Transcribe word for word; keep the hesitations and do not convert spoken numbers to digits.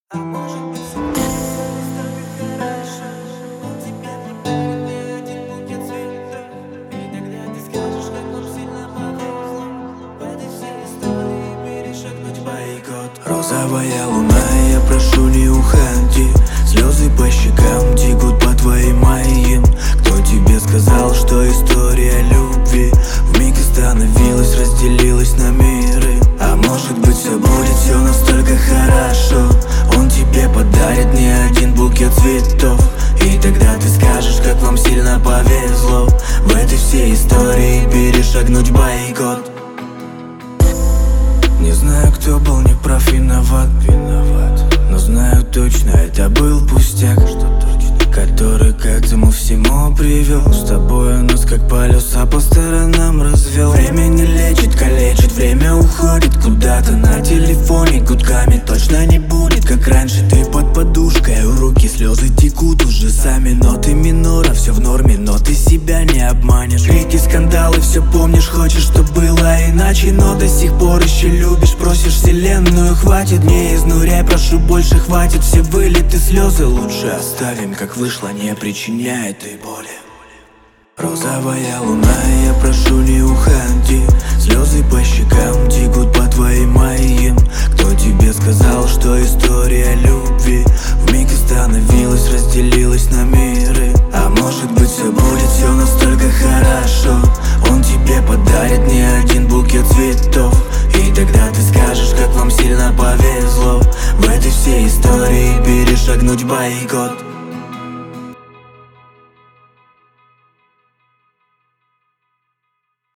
А может быть, все настолько хорошо, он тебе подарит не один букет цветов. И тогда ты скажешь, как нам сильно повезло в этой всей истории перешагнуть бойкот. Розовая луна, я прошу, не уходи. Слезы по щекам текут по твоим моим. Кто тебе сказал, что история любви вмиг остановилась, разделилась на миры? А может быть, все будет все настолько хорошо, он тебе подарит не один букет цветов. И тогда ты скажешь, как вам сильно повезло в этой всей истории перешагнуть бойкот. Не знаю, кто был неправ, виноват, виноват. Но знаю точно, это был пустяк, что точно, который к этому всему привел. С тобой нас как полюса по сторонам развел. Время не лечит, калечит, время уходит куда-то. На телефоне гудками точно не будет, как раньше. Ты под подушкой, у руки слезы текут уже сами. Ноты минора, все в норме, но ты себя не обманешь. Крики, скандалы, все помнишь, хочешь, чтоб было иначе. Но до сих пор еще любишь, просишь вселенную, хватит. Не изнуряй, прошу, больше хватит. Все вылеты, слезы лучше оставим, как вышло, не причиняет и боли. Розовая луна, я прошу, не уходи. Слезы по щекам текут